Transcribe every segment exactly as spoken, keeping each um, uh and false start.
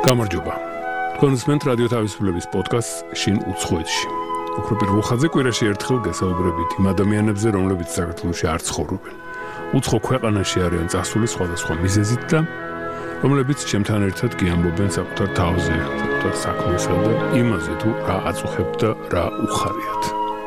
გამარჯობა. თქვენსმენთ რადიო თავისუფლების პოდკასტს შინ უცხოეთში. უფრო პირველ ხაზზე კვირაში ერთხელ გესაუბრებით იმ ადამიანებზე, რომლებიც საქართველოში არ ცხოვრობენ. უცხო ქვეყანაში არიან წასული სხვადასხვა მიზეზით და რომლებიც ჩემთან ერთად გიამბობენ საკუთარ თავზე, საკუთარ საქმესა და იმაზე თუ რა აწუხებთ და რა უხარიათ.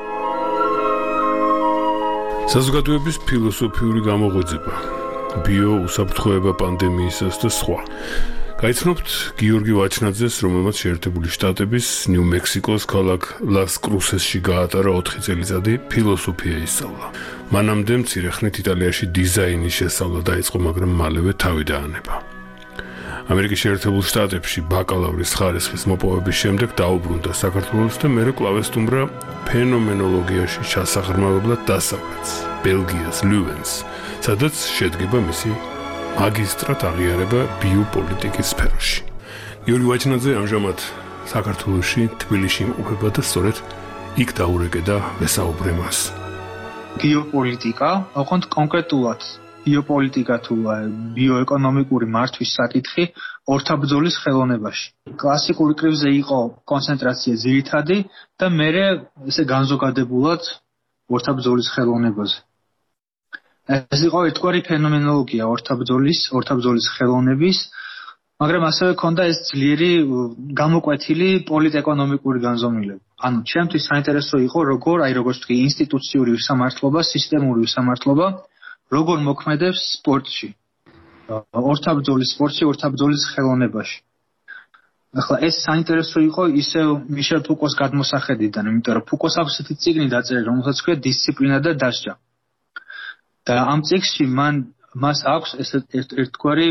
საზოგადოების ფილოსოფიური გამოღვიძება, ბიო უსაფრთხოება პანდემიისას და სხვა. გაიცნობთ გიორგი ვაჩნაძეს, რომელმაც შეერთებული შტატების ნიუ-მექსიკოს ქალაქ ლას-კრუსესში გაატარა ოთხი წელიწადი ფილოსოფია ისწავლა. მანამდე მცირე ხნით იტალიაში დიზაინის შესწავლა დაიწყო, მაგრამ მალევე თავი დაანება. ამერიკის შეერთებულ შტატებში ბაკალავრის ხარისხის მოპოვების შემდეგ დაუბრუნდა საქართველოს და მერე კვლავ ესტუმრა ფენომენოლოგიაში ჩასაღრმავებლად დასავლეთს, ბელგიას, ლუვენს, სადაც შედგება მისი მაგისტრად აღიარება ბიოპოლიტიკის სფეროში. გიორგი ვაჩნაძე ამჟამად საქართველოში, თბილისში იმყოფება და სწორედ იქ დაურეკე და ვესაუბრე მას. ბიოპოლიტიკა, ოღონდ კონკრეტულად ბიოპოლიტიკა თუ ბიოეკონომიკური მართვის საკითხი ორთაბრძოლის ხელოვნებაში. კლასიკური კრივზე იყო კონცენტრაცია ძირითადი და მერე ესე განზოგადებულად ორთაბრძოლის ხელოვნებაზე. ეს იყო ერთგვარი ფენომენოლოგია ორთაბრძოლის, ორთაბრძოლის ხელოვნების, მაგრამ ასევე ჰქონდა ეს ძლიერი გამოკვეთილი პოლიტეკონომიკური განზომილება. ანუ ჩემთვის საინტერესო იყო როგორ, აი როგორც თქვი, ინსტიტუციური უსამართლობა, სისტემური უსამართლობა, როგორ მოქმედებს სპორტში. ორთაბრძოლის სპორტში, ორთაბრძოლის ხელოვნებაში. ახლა ეს საინტერესო იყო ისევ მიშელ ფუკოს გადმოსახედიდან, იმიტომ რომ ფუკოს აქვს ესეთი წიგნი დაწერილი, რომელსაც ქვია დისციპლინა და დასჯა. და ამ წიგნში მან მას აქვს ეს ერთგვარი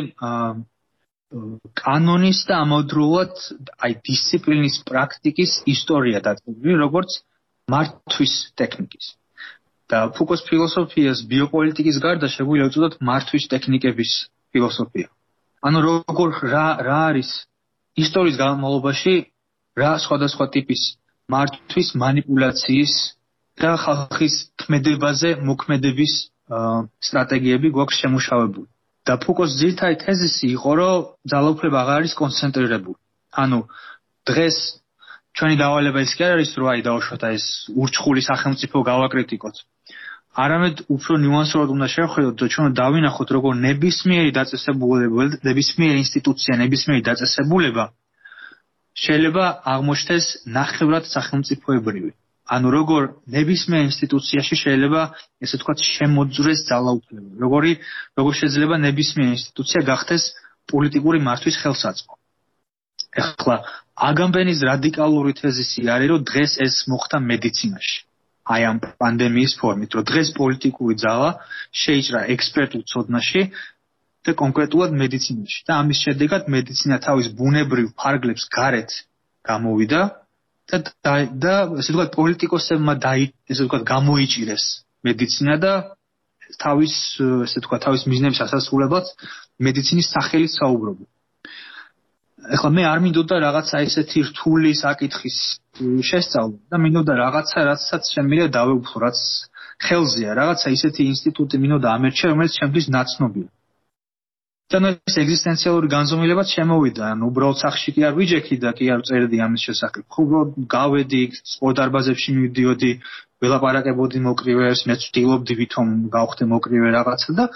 კანონის და ამავდროულად აი დისციპლინის პრაქტიკის ისტორია დაწერილი, როგორც მართვის ტექნიკის. და ფუკოს ფილოსოფიას ბიოპოლიტიკის გარდა შეგვიძლია უწოდოთ მართვის ტექნიკების ფილოსოფია. ანუ როგორ რა რა არის ისტორიის განმავლობაში რა სხვადასხვა ტიპის მართვის მანიპულაციის და ხალხის ქმედებაზე მოქმედების სტრატეგიები გვაქვს შემუშავებული. და ფუკოს ძირითადი თეზისი იყო, რომ ძალაუფლება აღარ არის კონცენტრირებული. ანუ დღეს ჩვენი დავალება ის კი არ არის, რომ აი დავუშვათ ეს ურჩხული სახელმწიფო გავაკრიტიკოთ. არამედ უფრო ნიუანსურად უნდა შევხედოთ და ჩვენ დავინახოთ, როგორ ნებისმიერი დაწესებულება, ნებისმიერი ინსტიტუცია, ნებისმიერი დაწესებულება შეიძლება აღმოჩნდეს ნახევრად სახელმწიფოებრივი. ანუ როგორ ნებისმიერ ინსტიტუციაში შეიძლება ესე ვთქვათ შემოძრეს ძალაუფლება. როგორი როგორ შეიძლება ნებისმიერ ინსტიტუცია გახდეს პოლიტიკური მართვის ხელსაწყო. ეხლა აგამბენის რადიკალური თეზისი არის, რომ დღეს ეს მოხდა მედიცინაში. აი ამ პანდემიის ფორმით, რომ დღეს პოლიტიკური ძალა შეიჭრა ექსპერტულ ცოდნაში და კონკრეტულად მედიცინაში. და ამის შედეგად მედიცინა თავის ბუნებრივ ფარგლებს გარეთ გამოვიდა და და ესე ვთქვათ პოლიტიკოსებმა დაი ესე ვთქვათ გამოიჭირეს მედიცინა და თავის ესე ვთქვათ თავის მიზნების ასასრულებლად მედიცინის სახელით საუბრობენ. ეხლა მე არ მინდოდა რაღაცა ესეთი რთული საკითხის შესწავლა და მინდოდა რაღაცა რაცაც შემიძლია დავეუფლო, რაც ხელზეა, რაღაცა ისეთი ინსტიტუტი მინდოდა ამერჩე, რომელიც ჩემთვის ნაცნობია. და ეს ეგზისტენციალური განზომილებაც შემოვიდა, ანუ უბრალოდ სახში კი არ ვიჯექი და კი არ წერდი ამის შესახებ. უბრალოდ გავედი, სპორტ დარბაზებში მივდიოდი, ველაპარაკებოდი მოკრივეებს, მეც ვცდილობდი ვითომ გავხდე მოკრივე რაღაცა და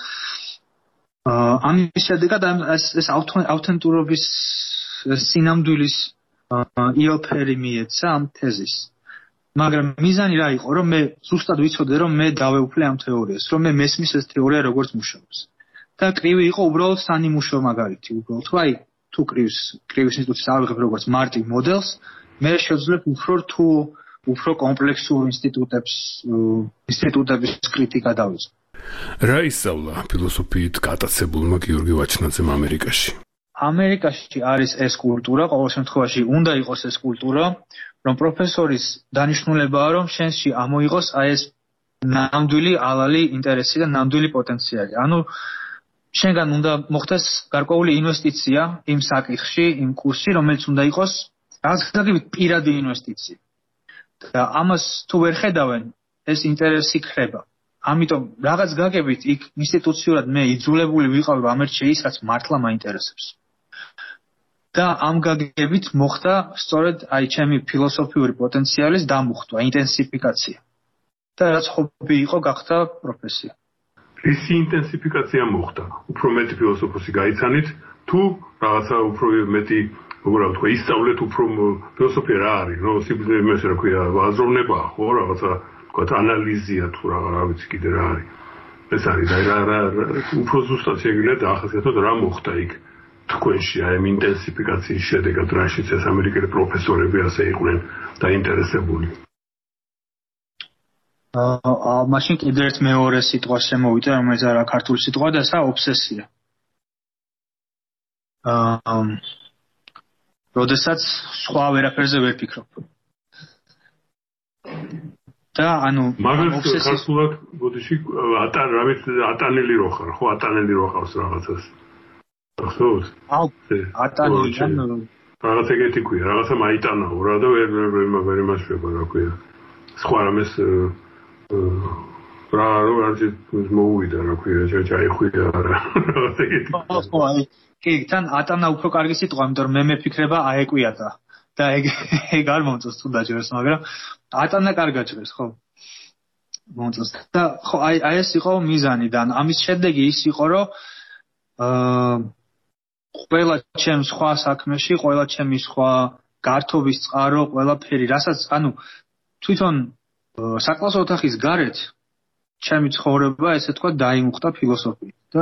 ამის შედეგად ეს ავთენტურობის სინამდვილის იოფერი მიეცა ამ თეზის. მაგრამ მიზანი რა იყო, რომ მე ზუსტად ვიცოდე, რომ მე დავეუფლე ამ თეორიას, რომ მე მესმის ეს თეორია როგორც მუშაობს. და კრივი იყო უბრალოდ სანიმუშო მაგალითი, უბრალოდ თუ აი თუ კრივს კრივის ინსტიტუტს ავიღებ როგორც მარტივ მოდელს, მე შევძლებ უფრო თუ უფრო კომპლექსურ ინსტიტუტებს ინსტიტუტების კრიტიკა დავიწყო. რა ისწავლა ფილოსოფიით გატაცებულმა გიორგი ვაჩნაძემ ამერიკაში? ამერიკაში არის ეს კულტურა, ყოველ შემთხვევაში უნდა იყოს ეს კულტურა, რომ პროფესორის დანიშნულებაა, რომ შენში ამოიღოს აი ეს ნამდვილი ალალი ინტერესი და ნამდვილი პოტენციალი. ანუ შენგან უნდა მოხდეს გარკვეული ინვესტიცია იმ საკითხში, იმ კურსში, რომელიც უნდა იყოს რაღაც გაგებით პირადი ინვესტიცია. და ამას თუ ვერ ხედავენ, ეს ინტერესი ქრება. ამიტომ რაღაც გაგებით იქ ინსტიტუციურად მე იძულებული ვიყავ, რომ ამერჩე ის, რაც მართლა მაინტერესებს. და ამ გაგებით მოხდა სწორედ აი ჩემი ფილოსოფიური პოტენციალის დამუხტვა, ინტენსიფიკაცია. და რაც ჰობი იყო, გახდა პროფესია. ისი ინტენსიფიკაცია მოხდა. უფრო მეტი ფილოსოფოსი გაიცანით, თუ რაღაცა უფრო მეტი, როგორ ვთქვა, ისწავლეთ უფრო ფილოსოფია რა არის, ნუ სიბრძნე იმას რა ქვია, აზროვნებაა, ხო, რაღაცა, თქვა, ანალიზია თუ რა, რა ვიცი კიდე რა არის. ეს არის და რა რა უფრო ზუსტად შეგიძლია დაახასიათოთ რა მოხდა იქ თქვენში აი ამ ინტენსიფიკაციის შედეგად რაშიც ეს ამერიკელი პროფესორები ასე იყვნენ დაინტერესებული. აა მაშინ კიდევ ერთ მეორე სიტყვას შემოვიდა, რომელიც არა ქართული სიტყვა და ესა ობსესია. აა როდესაც სხვა ვერაფერზე ვერ ფიქრობ. და ანუ ობსესიის ქართულად ბოდიში ატან რა ვიცი ატანელი რო ხარ, ხო ატანელი რო ხავს რაღაცას. ახსოვს? აუ ატანელი რაღაც ეგეთი ქვია, რაღაცა მაიტანაო რა და ვერ ვერ იმაშვება რა ქვია. სხვა რამეს რა რო არც მოუვიდა რა ქვია, ჩაიხვია რა. რაღაც ეგეთი. ხო, აი, კი, თან ატანა უფრო კარგი სიტყვა, იმიტომ რომ მე მეფიქრება აეკვიატა. და ეგ ეგ არ მომწონს თუ დაჯეროს, მაგრამ ატანა კარგად ჟღერს, ხო? მომწონს. და ხო, აი აი ეს იყო მიზანი და ამის შედეგი ის იყო, რომ აა ყველა ჩემ სხვა საქმეში, ყველა ჩემი სხვა გართობის წყარო, ყველაფერი, რასაც, ანუ თვითონ საკლასო ოთახის გარეთ ჩემი ცხოვრება, ესე თქვა, დაიმუხტა ფილოსოფიით და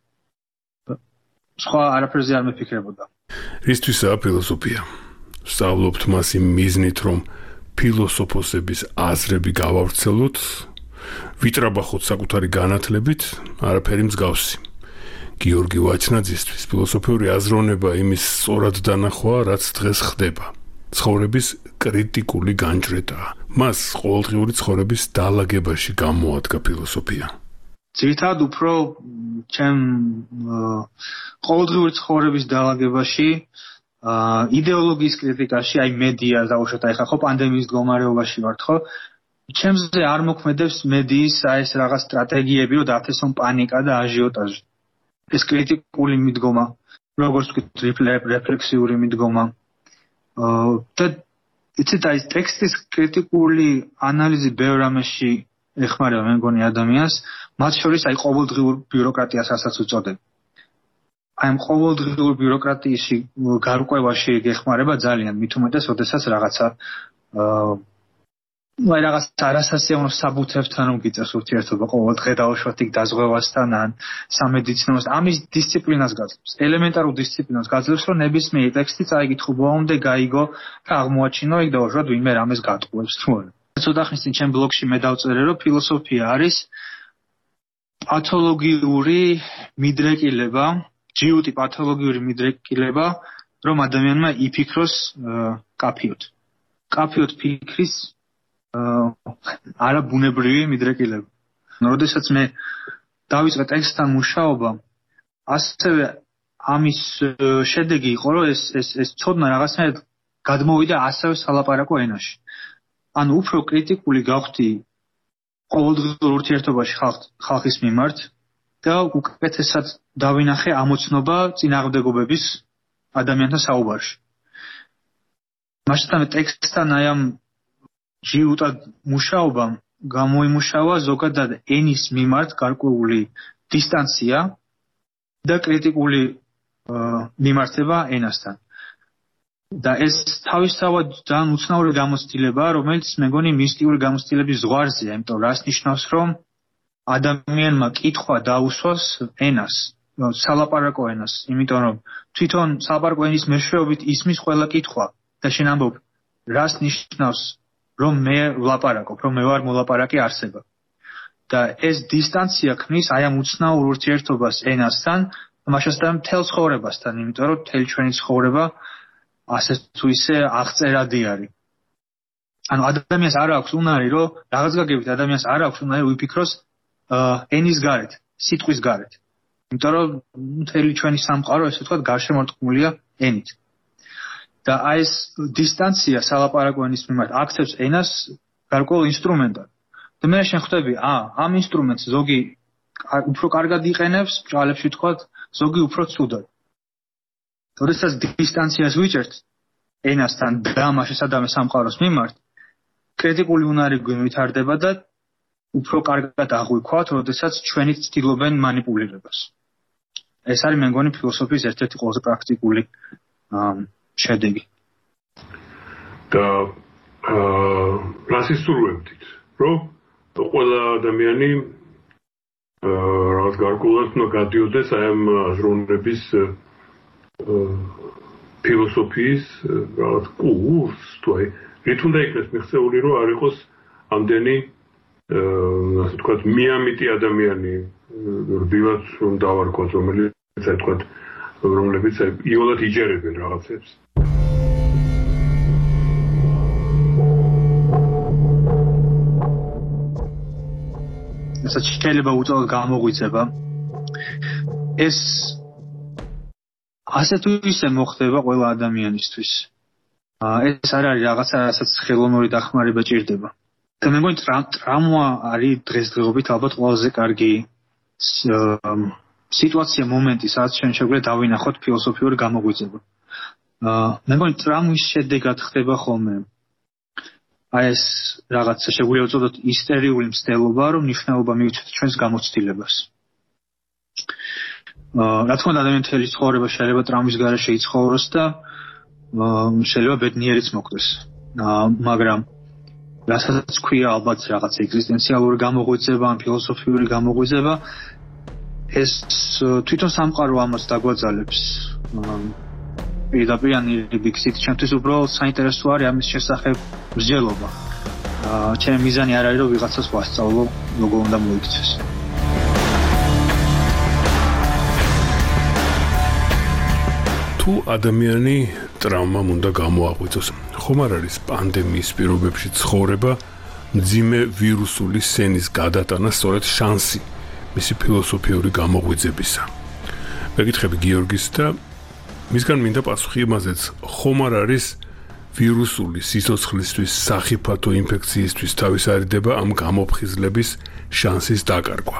სხვა არაფერზე არ მეფიქრებოდა. რისთვისაა ფილოსოფია? სწავლობთ მას იმ მიზნით, რომ ფილოსოფოსების აზრები გავავრცელოთ, ვიტრაბახოთ საკუთარი განათლებით, არაფერი მსგავსი. გიორგი ვაჩნაძისთვის ფილოსოფიური აზროვნება იმის სწორად დანახვა, რაც დღეს ხდება. ცხოვრების კრიტიკული განჭრეტაა. მას ყოველდღიური ცხოვრების დაალაგებაში გამოადგა ფილოსოფია. ძირითადად უფრო ჩემ ყოველდღიური ცხოვრების დაალაგებაში აა იდეოლოგიის კრიტიკაში, აი მედია დაუშვათ, აი ხო პანდემიის მდგომარეობაში ვართ, ხო? ჩემზე არ მოქმედებს მედიის აი ეს რაღაც სტრატეგიები, რომ დათესონ პანიკა და აჟიოტაჟი. ეს კრიტიკული მიდგომა, როგორც ვთქვით, რეფლექსიური მიდგომა. აა და იცით აი ტექსტის კრიტიკული ანალიზი ბევრ რამეში ეხმარება მე მგონი ადამიანს, მათ შორის აი ყოველდღიურ ბიუროკრატიას ასაც უწოდებ. აი ამ ყოველდღიურ ბიუროკრატიაში გარკვევაში გეხმარება ძალიან, მით უმეტეს, ოდესაც რაღაცა აა აი რაღაც არასასიამოვნო საბუთებთან რომ გიწევს ურთიერთობა ყოველდღე დაუშვათ იქ დაზღვევასთან ან სამედიცინოს, ამის დისციპლინას გაძლევს. ელემენტარულ დისციპლინას გაძლევს, რომ ნებისმიერი ტექსტი წაიგითხო ბოლომდე, გაიგო და აღმოაჩინო იქ დაუშვათ ვინმე რამეს გატყუებს თუ არა. ცოტა ხნის წინ ჩემ ბლოგში მე დავწერე, რომ ფილოსოფია არის პათოლოგიური მიდრეკილება, ჯიუტი პათოლოგიური მიდრეკილება, რომ ადამიანმა იფიქროს კაფიოდ. კაფიოდ ფიქრის არა ბუნებრივი მიდრეკილება. როდესაც მე დავიწყე ტექსტთან მუშაობა, ასევე ამის შედეგი იყო, რომ ეს ეს ეს ცოდნა რაღაცნაირად გადმოვიდა ასევე სალაპარაკო ენაში. ანუ უფრო კრიტიკული გავხდი ყოველდღიურ ურთიერთობაში ხალხის მიმართ და უკეთესად დავინახე ამოცნობა წინააღმდეგობების ადამიანთა საუბარში. მასთან ტექსტთან აი ამ ჯიუტად მუშაობამ გამოიმუშავა ზოგადად ენის მიმართ გარკვეული დისტანცია და კრიტიკული მიმართება ენასთან. და ეს თავისთავად ძალიან უცნაური გამოცდილებაა, რომელიც მეგონი მისტიური გამოცდილების ზღვარზეა, იმიტომ რას ნიშნავს, რომ ადამიანმა კითხვა დაუსვას ენას, სალაპარაკო ენას, იმიტომ რომ თვითონ სალაპარაკო ენის მეშვეობით ისმის ყველა კითხვა და შენ ამბობ, რას ნიშნავს, რომ მე ვლაპარაკობ, რომ მე ვარ მოლაპარაკე არსება. და ეს დისტანცია ქმნის აი ამ უცნაურ ურთიერთობას ენასთან, მაშასთან მთელ ცხოვრებასთან, იმიტომ რომ მთელი ჩვენი ცხოვრება ასე თუ ისე აღწერადი არის. ანუ ადამიანს არ აქვს უნარი, რომ რაღაც გაგებით ადამიანს არ აქვს უნარი ვიფიქროს ენის გარეთ, სიტყვის გარეთ. იმიტომ რომ მთელი ჩვენი სამყარო ესე ვთქვათ გარშემორტყმულია ენით. და აი ეს დისტანცია სალაპარაკო ენის მიმართ აქცევს ენას გარკვეულ ინსტრუმენტად. და მე შენ ხვდები, აა, ამ ინსტრუმენტს ზოგი უფრო კარგად იყენებს, ბრალებში ვთქვათ, ზოგი უფრო ცუდად. როდესაც დისტანციას ვიჭერთ ენასთან დამაშე სადამე სამყაროს მიმართ, კრიტიკული უნარი ვითარდება და უფრო კარგად აღვიქვათ, როდესაც ჩვენი ცდილობენ манипуლირებას. ეს არის მე მგონი ფილოსოფიის ერთ-ერთი ყველაზე პრაქტიკული შედეგი. და რასისტურებდით, რომ ყველა ადამიანი რაღაც გარკვეულად უნდა გადიოდეს აი ამ აზროვნების ფილოსოფიის რაღაც კურსს, თუ აი რით უნდა იქნეს მიღწეული, რომ არ იყოს ამდენი ასე ვთქვათ, მიამიტი ადამიანი, რბილად რომ დავარქვათ, რომელიც ასე ვთქვათ, რომლებიც იოლად იჯერებენ რაღაცებს. შეიძლება უწოდოთ გამოღვიძება. ეს ასე თუ ისე მოხდება ყველა ადამიანისთვის. ეს არ არის რაღაცა, რასაც ხელოვნური დახმარება ჭირდება. და მე მგონი ტრამვა არის დღესდღეობით ალბათ ყველაზე კარგი სიტუაცია, მომენტი, სადაც ჩვენ შეგვიძლია დავინახოთ ფილოსოფიური გამოღვიძება. მე მგონი ტრამვის შედეგად ხდება ხოლმე აი ეს რაღაცა შეგვიძლია უწოდოთ ისტერიული მცდელობა, რომ ნიშნულობა მივიცეთ ჩვენს გამოცდილებას. რა თქმა უნდა, ადამიანი მთელი ცხოვრება შეიძლება ტრამვის გარეშე იცხოვროს და შეიძლება ბედნიერიც მოხდეს. მაგრამ რასაც ქვია ალბათ რაღაც ეგზისტენციალური გამოღვიძება, ან ფილოსოფიური გამოღვიძება, ეს თვითონ სამყარო ამას დაგვაძალებს. პირდაპირ ან ირიბიქსით ჩემთვის უბრალოდ საინტერესო არის ამის შესახებ მსჯელობა. ჩემი მიზანი არ არის რომ ვიღაცას ვასწავლო როგორ უნდა მოიქცეს. თუ ადამიანი ტრამვამ უნდა გამოაღვიძოს, ხომ არ არის პანდემიის პირობებში ცხოვრება მძიმე ვირუსული სენის გადატანა სწორედ შანსი მისი ფილოსოფიური გამოღვიძებისა. მეკითხები გიორგის და მისგან მინდა პასუხი იმაზეც, ხომ არ არის ვირუსული სიცოცხლისთვის სახიფათო ინფექციისთვის თავისარიდება ამ გამოფხიზლების შანსის დაკარგვა.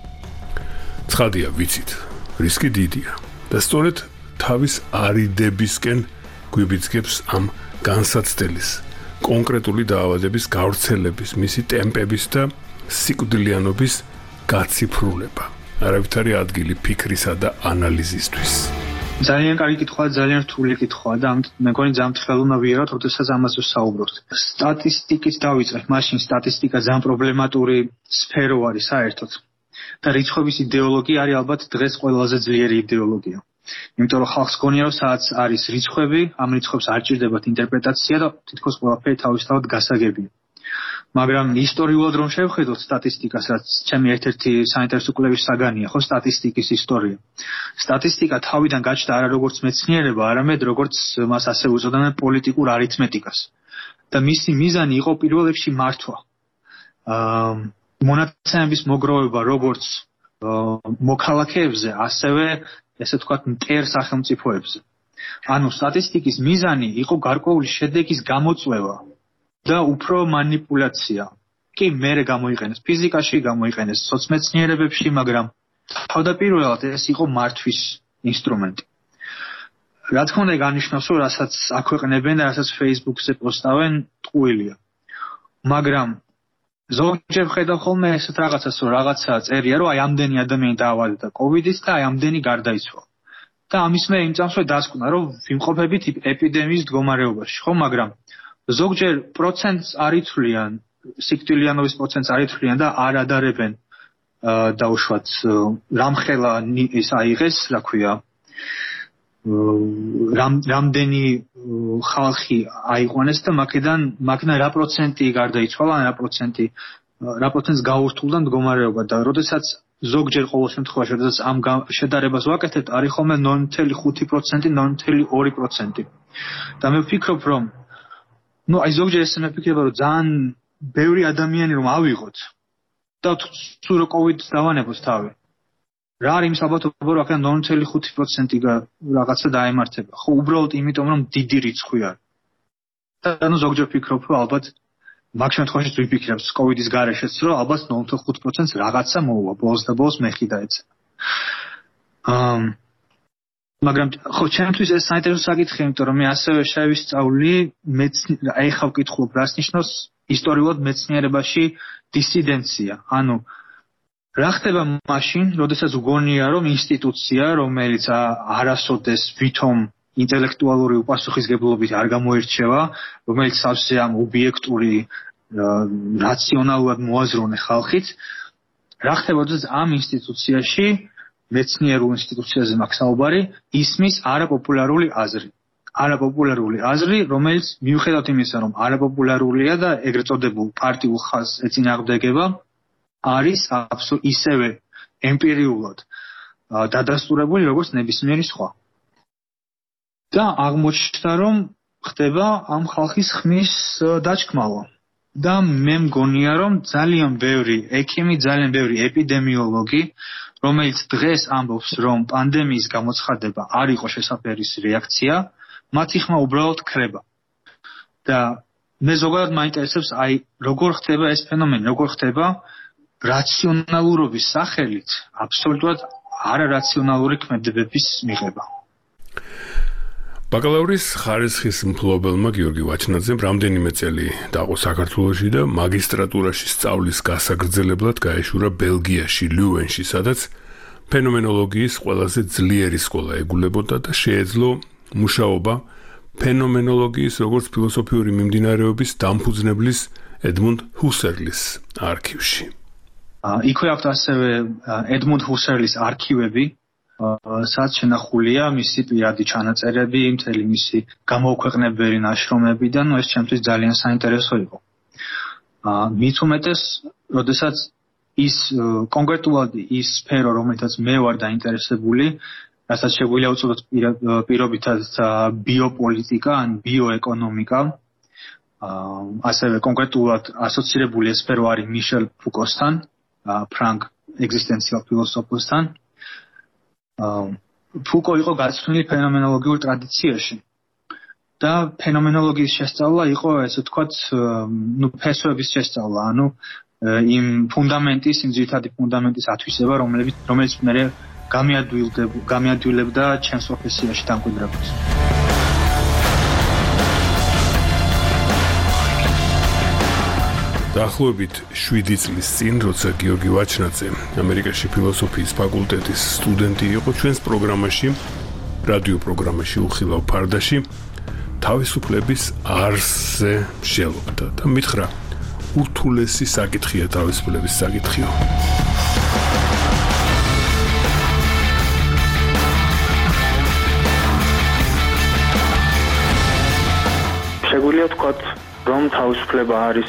ცხადია, ვიცით, რისკი დიდია და სწორედ თავის არიდებისკენ გვიბიძგებს ამ განსაცდელის, კონკრეტული დაავადების გავრცელების, მისი ტემპების და სიკვდილიანობის გაციფრულება. არავითარი ადგილი ფიქრისა და ანალიზისთვის. ძალიან კარგი კითხვაა, ძალიან რთული კითხვაა და ამით მე მგონი ძალიან თხელ უნდა ვიეროთ, როდესაც ამაზე ვსაუბრობთ. სტატისტიკის დავიწყებ, მაშინ სტატისტიკა ძალიან პრობლემატური სფერო არის საერთოდ. და რიცხვების იდეოლოგია არის ალბათ დღეს ყველაზე ძლიერი იდეოლოგია. იმიტომ რომ ხალხს გონია, რომ სადაც არის რიცხვები, ამ რიცხვებს არ ჭირდებათ ინტერპრეტაცია და თითქოს ყველაფერი თავისთავად გასაგებია. მაგრამ ისტორიულად რომ შევხედოთ სტატისტიკას, რაც ჩემი ერთ-ერთი საინტერესო კვლევის საგანია, ხო, სტატისტიკის ისტორია. სტატისტიკა თავიდან გაჩნდა არა როგორც მეცნიერება, არამედ როგორც მას ასე უწოდებენ პოლიტიკურ არითმეტიკას. და მისი მიზანი იყო პირველ რიგში მართვა. აა მონაცემების მოგროვება როგორც მოქალაქეებზე, ასევე ესე ვთქვათ, მტერ სახელმწიფოებზე. ანუ სტატისტიკის მიზანი იყო გარკვეული შედეგის გამოწვევა და უფრო манипуляცია. კი, მერე გამოიყენეს ფიზიკაში, გამოიყენეს სოციმეცნიერებებში, მაგრამ თავდაპირველად ეს იყო მართვის ინსტრუმენტი. რა თქმა უნდა, განიშნავს, რომ რასაც აქვეყნებენ და რასაც Facebook-ზე პოსტავენ, ტყუილია. მაგრამ ზოგჯერ ხედავ ხოლმე ესეთ რაღაცას, რომ რაღაცა წერია, რომ აი ამდენი ადამიანი დაავადდა COVID-ით და აი ამდენი გარდაიცვალა. და ამის მე იმწამს, რომ დასკვნა, რომ ვიმყოფებით ეპიდემიის მდგომარეობაში, ხო, მაგრამ ზოგჯერ პროცენტს არ ითვლიან, სიკვდილიანობის პროცენტს არ ითვლიან და არ ადარებენ დაუშვათ რამხელა ის აიღეს, რა ქვია, რამდენი ხალხი აიყვანეს და მაგიდან მაგიდან რა პროცენტი გარდაიცვალა, რა პროცენტი რა პროცენტს გაურთულდა მდგომარეობა და როდესაც ზოგჯერ ყოველ შემთხვევაში, როდესაც ამ შედარებას ვაკეთებთ, არის ხოლმე ნული ნული ხუთი პროცენტი, ნული ნული ორი პროცენტი. და მე ვფიქრობ, რომ ну, აი ზოგჯერ ესე მეფიქრება, რომ ძალიან ბევრი ადამიანი რომ ავიღოთ და თუ რო COVID-ს დავანებოთ თავი. რა არის იმის ალბათობა, რომ აქედან ნული ნული ხუთი პროცენტი რაღაცა დაემართება. ხო, უბრალოდ იმიტომ, რომ დიდი რიცხვი არის. და ნუ ზოგჯერ ვფიქრობ, რომ ალბათ მაგ შემთხვევაში ვიფიქრებს COVID-ის გარეშეც, რომ ალბათ ნული ნული ხუთი პროცენტს რაღაცა მოუვა, ბოლოს და ბოლოს მეხი დაეცა. აა მაგრამ ხო ჩემთვის ეს საინტერესო საკითხია, იმიტომ რომ მე ასევე შევისწავლი მეცნიერება, აი ხავ ვკითხულობ, რას ნიშნავს ისტორიულად მეცნიერებაში დისიდენცია. ანუ რა ხდება მაშინ, როდესაც უგონია რომ ინსტიტუცია, რომელიც არასოდეს ვითომ ინტელექტუალური უპასუხისგებლობით არ გამოირჩევა, რომელიც სავსე ამ ობიექტური რაციონალურად მოაზროვნე ხალხით, რა ხდება, როდესაც ამ ინსტიტუციაში მეცნიერულ ინსტიტუციაზე მაქვს საუბარი, ისმის არაპოპულარული აზრი. არაპოპულარული აზრი, რომელიც მიუხედავად იმისა, რომ არაპოპულარულია და ეგრეთ წოდებულ პარტიულ ხაზს ეწინააღმდეგება, არის აბსოლუტურად ისევე ემპირიულად დადასტურებული, როგორც ნებისმიერი სხვა. და აღმოჩნდა, რომ ხდება ამ ხალხის ხმის დაჭკმავა. და მე მგონია, რომ ძალიან ბევრი ექიმი, ძალიან ბევრი ეპიდემიოლოგი, რომელიც დღეს ამბობს, რომ პანდემიის გამოცხადება არ იყო შესაფერის რეაქცია, მათი ხმა უბრალოდ ქრება. და მე ზოგადად მაინტერესებს, აი, როგორ ხდება ეს ფენომენი, როგორ ხდება რაციონალურობის სახელით აბსოლუტურად არარაციონალური ქმედებების მიღება. ბაკალავრის ხარისხის მფლობელმა გიორგი ვაჩნაძემ რამდენიმე წელი დაყო საქართველოში და მაგისტრატურაში სწავლის გასაგრძელებლად გაეშურა ბელგიაში, ლიუენში, სადაც ფენომენოლოგიის ყველაზე ძლიერი სკოლა ეგულებოდა და შეეძლო მუშაობა ფენომენოლოგიის როგორც ფილოსოფიური მიმდინარეობის დამფუძნებლის ედმუნდ ჰუსერლის არქივში. იქვე აქვს ასევე ედმუნდ ჰუსერლის არქივები, სადაც შენახულია მისი პირადი ჩანაწერები, მთელი მისი გამოუქვეყნებელი ნაშრომები და ნუ ეს ჩემთვის ძალიან საინტერესო იყო. მით უმეტეს, როდესაც ის კონკრეტულად ის სფერო, რომელთაც მე ვარ დაინტერესებული, რასაც შეგვიძლია უწოდოთ პირობითად ბიოპოლიტიკა ან ბიოეკონომიკა, ასევე კონკრეტულად ასოცირებული ეს სფერო არის მიშელ ფუკოსთან, ფრანგ ეგზისტენციალ ფილოსოფოსთან. ფუკო იყო გაცნული ფენომენოლოგიურ ტრადიციაში და ფენომენოლოგიის შესწავლა იყო, ესე ვთქვათ, ნუ ფესვების შესწავლა, ანუ იმ ფუნდამენტის, იმ ძირითადი ფუნდამენტის ათვისება, რომელიც რომელიც მე გამიადვილებდა ჩემს პროფესიაში დამკვიდრებას. დაახლოებით შვიდი წლის წინ, როცა გიორგი ვაჩნაძე ამერიკაში ფილოსოფიის ფაკულტეტის სტუდენტი იყო, ჩვენს პროგრამაში, რადიო პროგრამაში უხილავ ფარდაში, თავისუფლების არსზე მსჯელობდა და მითხრა, ურთულესი საკითხია თავისუფლების საკითხიო. შეგვიძლია ვთქვათ, რომ თავისუფლება არის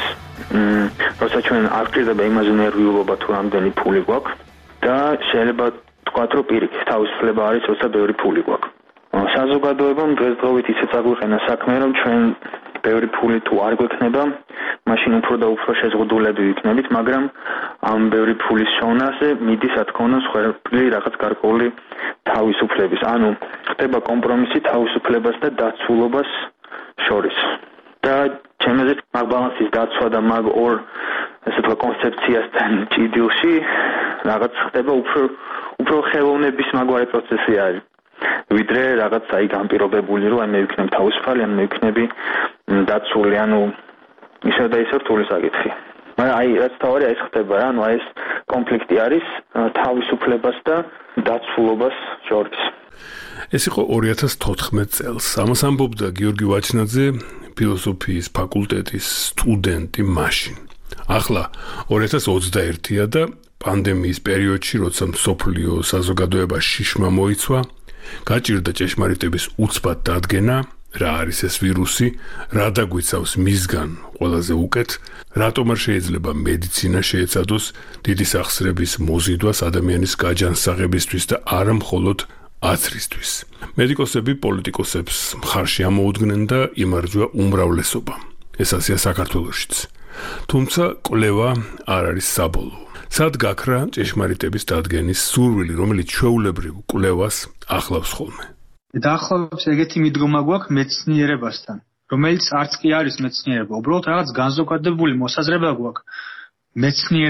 როცა ჩვენ არ გვჭირდება იმაზე ნერვიულობა თუ რამდენი ფული გვაქვს და შეიძლება ვთქვათ, რომ პირიქით თავისუფლება არის, როცა ბევრი ფული გვაქვს. საზოგადოებამ დღესდღეობით ისე წაგვიყენა საქმე, რომ ჩვენ ბევრი ფული თუ არ გვექნება, მაშინ უფრო და უფრო შეზღუდულები ვიქნებით, მაგრამ ამ ბევრი ფულის შოვნაზე მიდის, რა თქმა უნდა, სხვადასხვა რაღაც გარკვეული თავისუფლების. ანუ ხდება კომპრომისი თავისუფლებას და დაცულობას შორის. და ჩემზე მაგ ბალანსის დაცვა და მაგ ორ ესე თქვა კონცეფციასთან ჭიდილში რაღაც ხდება უფრო უფრო ხელოვნების მაგვარი პროცესი არის. ვიდრე რაღაც აი განპირობებული, რომ აი მე ვიქნებ თავისუფალი, ან მე ვიქნები დაცული, ანუ ისევ და ისევ რთული საკითხი. მაგრამ აი რაც თავარია ეს ხდება რა, ანუ აი ეს კონფლიქტი არის თავისუფლებას და დაცულობას შორის. ეს იყო ორი ათას თოთხმეტ წელს. ამას ამბობდა გიორგი ვაჩნაძე, ფილოსოფიის ფაკულტეტის სტუდენტი მაშინ. ახლა ორი ათას ოცდაერთია და პანდემიის პერიოდში, როცა მსოფლიო საზოგადოება შიშმა მოიცვა, გაჭირდა ჭეშმარიტების უცბად დადგენა, რა არის ეს ვირუსი, რა დაგვიცავს მისგან ყველაზე უკეთ, რატომ არ შეიძლება მედიცინა შეეცადოს დიდი სახსრების მოზიდვას ადამიანის გაჯანსაღებისთვის და არა მხოლოდ აცრისთვის. მედიკოსები პოლიტიკოსებს მხარში ამოუდგნენ და იმარჯვა უმრავლესობა. ეს ასეა საქართველოშიც. თუმცა კვლევა არ არის საბოლოო. სად გაქრა ჭეშმარიტების დადგენის სურვილი, რომელიც ჩვეულებრივ კვლევას ახლავს ხოლმე. დაახლოებით ეგეთი მიდგომა გვაქვს მეცნიერებასთან, რომელიც არც კი არის მეცნიერება, უბრალოდ რაღაც განზოგადებული მოსაზრება გვაქვს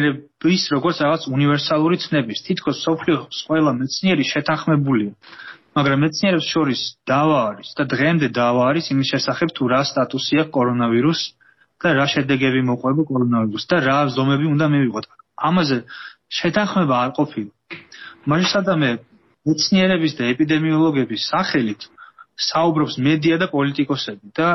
მეცნიერების როგორც რაღაც უნივერსალური ცნების. თითქოს სოფლიოს ყველა მეცნიერი შეთანხმებულია მაგრამ მეცნიერებს შორის დავა არის და დღემდე დავა არის იმის შესახებ თუ რა სტატუსი აქვს კორონავირუსს და რა შედეგები მოყვება კორონავირუსს და რა ზომები უნდა მივიღოთ. ამაზე შეთანხმება არ ყოფილა. მაგრამ სადამე მეცნიერების და ეპიდემიოლოგების სახელით საუბრობს მედია და პოლიტიკოსები და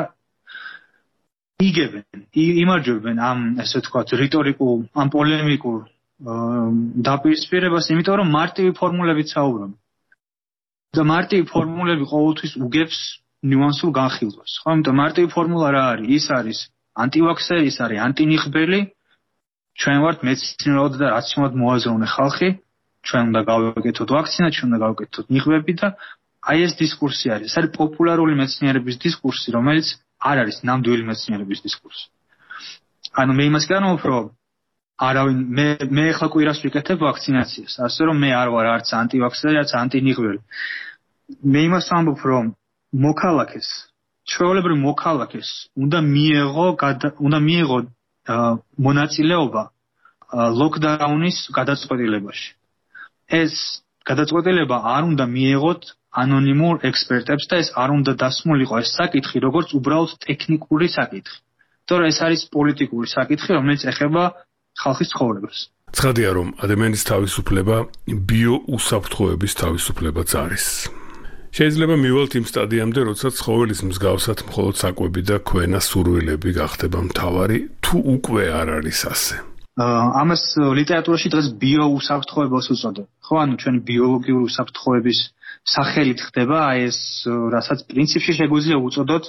იგებენ, იმარჯვებენ ამ ესე ვთქვათ რიტორიკულ, ამ პოლემიკურ დაპირისპირებას, იმიტომ რომ მარტივი ფორმულებით საუბრობენ. და მარტივი ფორმულები ყოველთვის უგებს ნიუანსულ განხილვას. ხო, იმიტომ მარტივი ფორმულა რა არის? ის არის ანტივაქსერი, ის არის ანტინიღბელი. ჩვენ ვართ მეცნიერულად და რაციონალურად მოაზროვნე ხალხი. ჩვენ უნდა გავაკეთოთ ვაქცინა, ჩვენ უნდა გავაკეთოთ ნიღბები და აი ეს დისკურსი არის. ეს არის პოპულარული მეცნიერების დისკურსი, რომელიც არ არის ნამდვილი მეცნიერების დისკურსი. ანუ მე იმას განვამბობ, რომ არავინ მე მე ახლა კვირას ვიკეთებ ვაქცინაციას, ასე რომ მე არ ვარ არც ანტივაქსერი, არც ანტინიღბელი. მე იმას ვამბობ, რომ მოქალაქეს, ჩვეულებრივ მოქალაქეს უნდა მიეღო უნდა მიეღო მონაწილეობა ლოკდაუნის გადაწყვეტილებაში. ეს გადაწყვეტილება არ უნდა მიეღოთ ანონიმურ ექსპერტებს და ეს არ უნდა დასმულიყო ეს საკითხი, როგორც უბრალოდ ტექნიკური საკითხი. თორე ეს არის პოლიტიკური საკითხი, რომელიც ეხება ხალხის ცხოვრებას. ცხადია, რომ ადამიანის თავისუფლება ბიოუსაფრთხოების თავისუფლებაც არის. შეიძლება მივალთ იმ სტადიამდე, როდესაც ცხოველის მსგავსად მხოლოდ საკვები და ქვენა სურვილები გახდება მთავარი, თუ უკვე არ არის ასე. ამას ლიტერატურაში დღეს ბიოუსაფრთხოებას უწოდებენ. ხო, ანუ ჩვენი ბიოლოგიური უსაფრთხოების სახელით ხდება აი ეს, რასაც პრინციპში შეგვიძლია უწოდოთ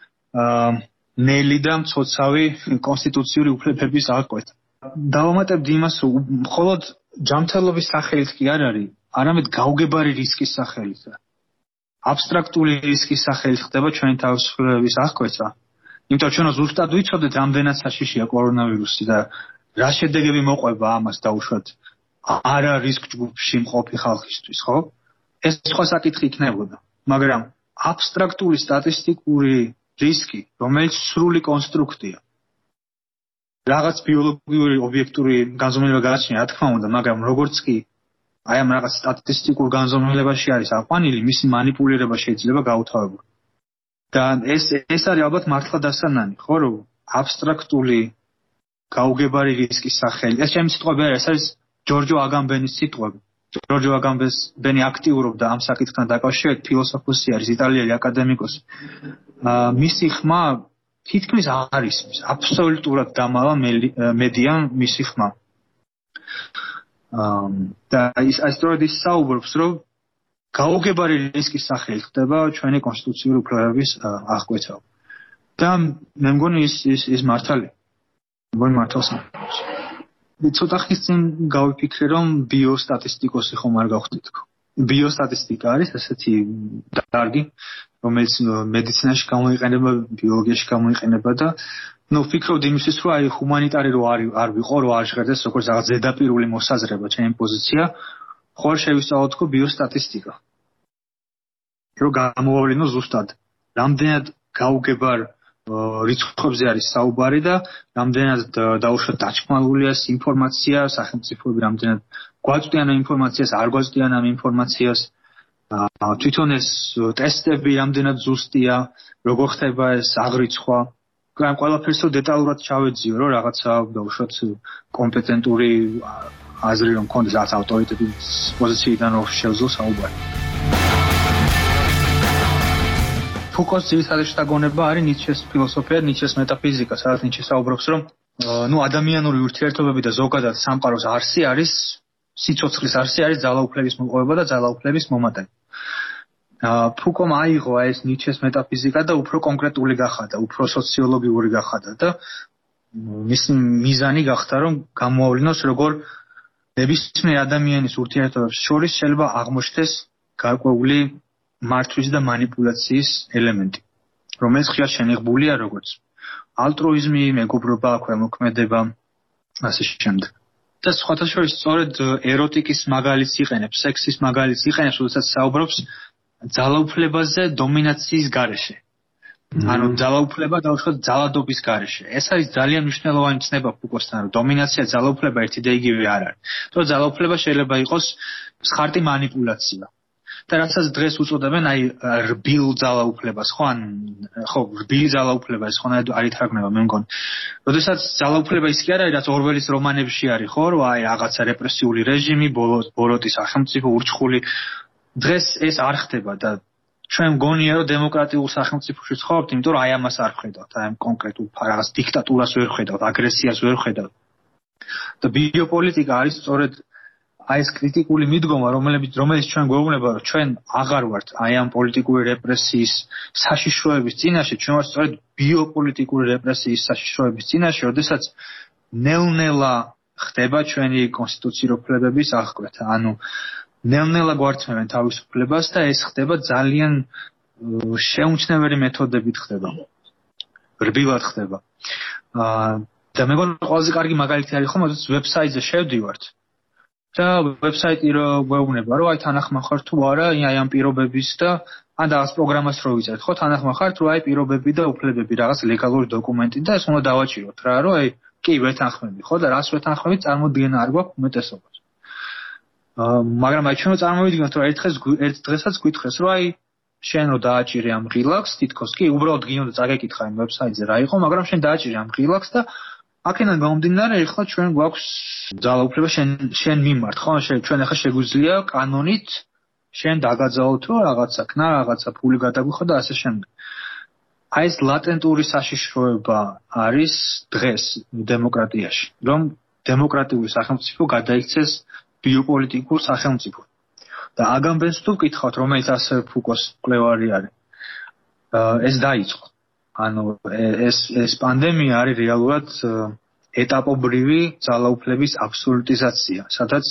ნელი და მცოცავი კონსტიტუციური უფლებების აღკვეთა. დავამატებდი იმას, რომ მხოლოდ ჯანმრთელობის სახელით კი არ არის, არამედ გაუგებარი რისკის სახელით. აბსტრაქტული რისკის სახელით ხდება ჩვენი თავისუფლების აღკვეთა. იმიტომ რომ ჩვენ ზუსტად ვიცოდეთ, რამდენად საშიშია კორონავირუსი და რა შედეგები მოყვება ამას დაუშვათ არა რისკ ჯგუფში მყოფი ხალხისთვის, ხო? ეს სხვა საკითხი იქნებოდა. მაგრამ აბსტრაქტული სტატისტიკური რისკი, რომელიც სრული კონსტრუქტია. რაღაც ბიოლოგიური ობიექტური განზომილება გააჩნია, რა თქმა უნდა, მაგრამ როგორც კი აი ამ რაღაც სტატისტიკურ განზომილებაში არის აყვანილი, მისი манипуლირება შეიძლება გაუთავებულო. და ეს ეს არის ალბათ მართლა დასანანი, ხო, რომ აბსტრაქტული გაუგებარი რისკის სახელი. ეს ჩემი სიტყვები არ არის, ეს არის ჯორჯო აგამბენის სიტყვები. ჯორჯო აგამბენი აქტიურობდა ამ საკითხთან დაკავშირებით, ფილოსოფოსი არის, იტალიელი აკადემიკოსი. მისი ხმა თითქმის არ ისმის, აბსოლუტურად დამალა მედია მისი ხმა. და ის ასწორად ის საუბრობს, რომ გაუგებარი რისკის სახელი ხდება ჩვენი კონსტიტუციური უფლებების აღკვეთა. და მე მგონი ის ის ის მართალია. მგონი მართალს ამბობს. ცოტა ხნის წინ გავიფიქრე, რომ ბიოსტატისტიკოსი ხომ არ გავხდით. ბიოსტატისტიკა არის ასეთი დარგი, რომელიც მედიცინაში გამოიყენება, ბიოლოგიაში გამოიყენება და ნუ ვფიქრობ იმისთვის, რომ აი ჰუმანიტარი რო არ არ ვიყო, რო არ ჟღერდეს როგორც რაღაც ზედაპირული მოსაზრება ჩემი პოზიცია, ხوار შევისწავლოთ ხო ბიოსტატისტიკა. რო გამოვავლინო ზუსტად, რამდენად გაუგებარ რიცხვებზე არის საუბარი და რამდენად დაუშვათ დაჭკმალულია ინფორმაცია, სახელმწიფოები რამდენად გვაწვდიან ამ ინფორმაციას, არ გვაწვდიან ამ ინფორმაციას. თვითონ ეს ტესტები რამდენად ზუსტია, როგორ ხდება ეს აღრიცხვა. ამ ყველაფერს დეტალურად ჩავეძიო, რომ რაღაცა დაუშვათ კომპეტენტური აზრი რომ მქონდეს, რაღაც ავტორიტეტის პოზიციიდან რომ შევძლო საუბარი. ფუკოს ძირითადი შთაგონება არის ნიცშეს ფილოსოფია, ნიცშეს მეტაფიზიკა, სადაც ნიცშე საუბრობს, რომ ნუ ადამიანური ურთიერთობები და ზოგადად სამყაროს არსი არის, სიცოცხლის არსი არის ძალაუფლების მოპოვება და ძალაუფლების მომატება. ფუკომ აიღო ეს ნიცშეს მეტაფიზიკა და უფრო კონკრეტული გახადა, უფრო სოციოლოგიური გახადა და მისი მიზანი გახდა, რომ გამოავლინოს, როგორ ნებისმიერ ადამიანის ურთიერთობებს შორის შეიძლება აღმოჩნდეს გარკვეული მართვის და манипуляციის ელემენტი, რომელიც ხშირად შენიღბულია როგორც ალტრუიზმი, მეგობრობა, ქვემოქმედება, ასე შემდეგ. და სხვათა შორის სწორედ ეროტიკის მაგალითს იყენებს, სექსის მაგალითს იყენებს, როდესაც საუბრობს ძალაუფლებაზე დომინაციის გარეშე. ანუ ძალაუფლება დაუშვათ ძალადობის გარეშე. ეს არის ძალიან მნიშვნელოვანი ცნება ფუკოსთან, რომ დომინაცია, ძალაუფლება ერთი და იგივე არ არის. თორე ძალაუფლება შეიძლება იყოს მსხარტი манипуляცია. და რასაც დღეს უწოდებენ აი რბილ ძალაუფლებას, ხო, ან ხო, რბილი ძალაუფლება ეს ხონად არ ითარგმნება, მე მგონი. როდესაც ძალაუფლება ის კი არ არის, რაც ორველის რომანებში არის, ხო, რომ აი რაღაცა რეპრესიული რეჟიმი, ბოროტის სახელმწიფო, ურჩხული. დღეს ეს არ ხდება და ჩვენ მგონია რომ დემოკრატიულ სახელმწიფოში ცხოვრობთ, იმიტომ რომ აი ამას არ ხედავთ, აი ამ კონკრეტულ რაღაც დიქტატურას ვერ ხედავთ, აგრესიას ვერ ხედავთ. და ბიოპოლიტიკა არის სწორედ აი ეს კრიტიკული მიდგომა, რომელიც რომელიც ჩვენ გვეუბნება, რომ ჩვენ აღარ ვართ აი ამ პოლიტიკური რეპრესიის საშიშროების წინაშე, ჩვენ ვართ სწორედ ბიოპოლიტიკური რეპრესიის საშიშროების წინაშე, როდესაც ნელ-ნელა ხდება ჩვენი კონსტიტუციური უფლებების აღკვეთა. ანუ ნელ-ნელა გვართმევენ თავისუფლებას და ეს ხდება ძალიან შეუმჩნეველი მეთოდებით ხდება. რბილად ხდება. აა და მე მგონი ყველაზე კარგი მაგალითი არის ხომ, როდესაც ვებსაიტზე შევდივართ და ვებსაიტი რო გვეუბნება, რომ აი თანახმახარ თუ არა აი ამ პირობების და ან რაღაც პროგრამას რო ვიწერთ, ხო, თანახმახართ რომ აი პირობები და უფლებები, რაღაც ლეგალური დოკუმენტი და ეს უნდა დავაჭიროთ რა, რომ აი კი ვეთანხმები, ხო, და რას ვეთანხმებით, წარმოდგენა არ გვაქვს უმეტესობას. აა მაგრამ აი ჩვენ წარმოვიდგინოთ, რომ ერთ დღეს ერთ დღესაც გითხეს, რომ აი შენ რო დააჭირე ამ რილაქს, თითქოს კი უბრალოდ გინდა წაგეკითხა იმ ვებსაიტზე რა იყო, მაგრამ შენ დააჭირე ამ რილაქს და აქედან გამომდინარე, ეხლა ჩვენ გვაქვს ძალაუფლება შენ შენ მიმართ, ხო? ჩვენ ახლა შეგვიძლია კანონით შენ დაგაძალოთ, რომ რაღაცა ქნა, რაღაცა ფული გადაგვიხო და ასე შემდეგ. აი ეს ლატენტური საშიშროება არის დღეს დემოკრატიაში, რომ დემოკრატიული სახელმწიფო გადაიქცეს ბიოპოლიტიკურ სახელმწიფოდ. და აგამბენს თუ ვკითხავთ, რომელიც ასე ფუკოს მკვლევარი არის, ეს დაიწყო. ანუ ეს ეს პანდემია არის რეალურად ეტაპობრივი ძალაუფლების აბსოლუტიზაცია, სადაც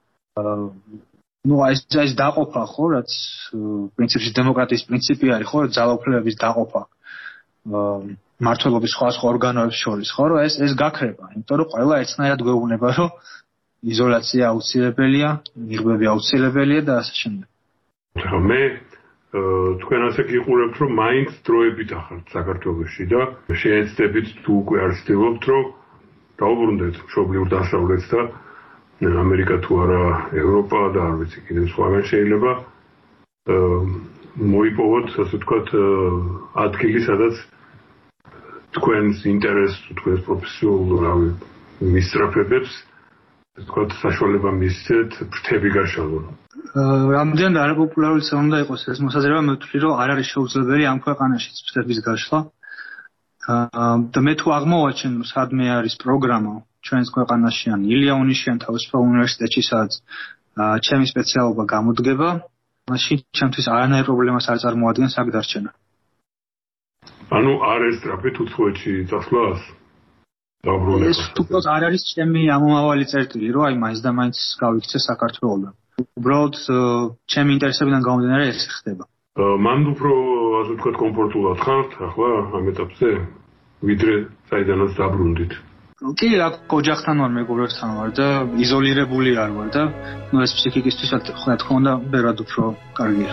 ну ეს ეს დაყოფა ხო, რაც პრინციპში დემოკრატიის პრინციპი არის, ხო, ძალაუფლებების დაყოფა მმართველობის სხვა სხვა ორგანოებს შორის, ხო, რომ ეს ეს გაქრება, იმიტომ რომ ყველა ერთნაირად გვეუბნება, რომ იზოლაცია აუცილებელია, მიღბები აუცილებელია და ასე შემდეგ. მე თქვენ ასე გიყურებთ, რომ მაინც დროებით ახართ საქართველოში და შეეცდებით თუ უკვე არ ცდილობთ, რომ დაუბრუნდეთ მშობლიურ დასავლეთს და ამერიკა თუ არა ევროპა და არ ვიცი კიდევ სხვაგან შეიძლება მოიპოვოთ, ასე ვთქვათ, ადგილი, სადაც თქვენს ინტერესს, თქვენს პროფესიულ მისწრაფებებს, ასე ვთქვათ, საშუალება მისცეთ ფრთები გაშალონ. რამდენად არაპოპულარული უნდა იყოს ეს მოსაზრება, მე ვთვლი, რომ არ არის შეუძლებელი ამ ქვეყანაშიც ფრთების გაშლა. და მე თუ აღმოვაჩენ, სადმე არის პროგრამა ჩვენს ქვეყანაში ან ილია-უნიში ან თავისუფალ უნივერსიტეტში, სადაც ჩემი სპეციალობა გამოდგება, მაშინ ჩემთვის არანაირ პრობლემას არ წარმოადგენს აქ დარჩენა. ანუ არ ესწრაფეთ უცხოეთში წასვლას? დაბრუნება. ეს თუქოს არ არის ჩემი ამომავალი წერტილი, რომ აი მაინც და მაინც გავიქცე საქართველოსთან. უბრალოდ ჩემი ინტერესებიდან გამომდინარე ეს ხდება. მან უფრო ასე ვთქვათ კომფორტულად ხართ ახლა ამ ეტაპზე, ვიდრე საიდანაც დაბრუნდით. კი, აქ ოჯახთან ვარ, მეგობრებთან ვარ და იზოლირებული არ ვარ და ნუ ეს ფსიქიკისთვის რა თქმა უნდა ბევრად უფრო კარგია.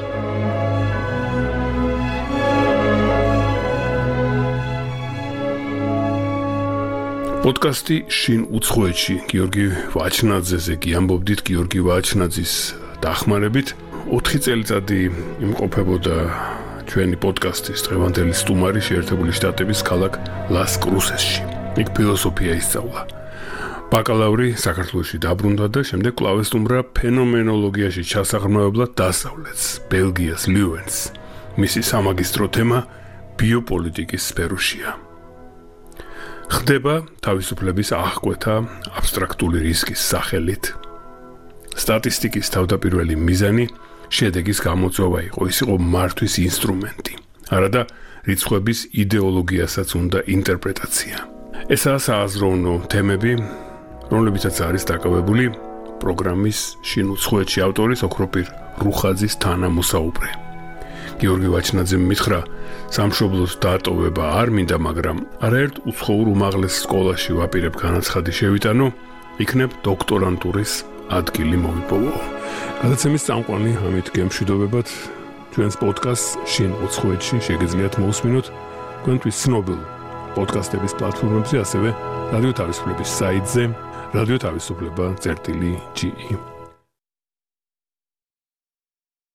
პოდკასტი შინ უცხოეთში გიორგი ვაჩნაძეზე კი ამბობდით გიორგი ვაჩნაძის დახმარებით. ოთხი წელიწადი იმყოფებოდა ჩვენი პოდკასტის დღევანდელი სტუმარი შეერთებული შტატების ქალაქ ლას კრუსესში. იქ ფილოსოფია ისწავლა. ბაკალავრი საქართველოში დაბრუნდა და შემდეგ კვლავ ესტუმრა ფენომენოლოგიაში ჩასაღრმავებლად დასავლეთს, ბელგიას ლიუენს. მისი სამაგისტრო თემა ბიოპოლიტიკის სფეროშია. ხდება თავისუფლების აღკვეთა აბსტრაქტული რისკის სახელით. სტატისტიკის თავდაპირველი მიზანი შედეგის გამოწვევა იყო, ის იყო მართვის ინსტრუმენტი, არადა რიცხვების იდეოლოგიასაც უნდა ინტერპრეტაცია. ესაა სააზროვნო თემები, რომლებიცაც არის დაკავებული პროგრამის შინ უცხოეთში ავტორის ოქროპირ რუხაძის თანამოსაუბრე. გიორგი ვაჩნაძემ მითხრა, სამშობლოს დატოვება არ მინდა, მაგრამ არაერთ უცხოურ უმაღლეს სკოლაში ვაპირებ განაცხადი შევიტანო, იქნებ დოქტორანტურის ადგილი მოვიპოვო. გადაცემის წამყვანი ამით გემშვიდობებად ჩვენს პოდკასტს შინ უცხოეთში შეგიძლიათ მოусმინოთ თქვენთვის ცნობილ პოდკასტების პლატფორმებზე, ასევე რადიო თავისუფლების საიტზე, რადიო თავისუფლება წერტილი ჯი ი.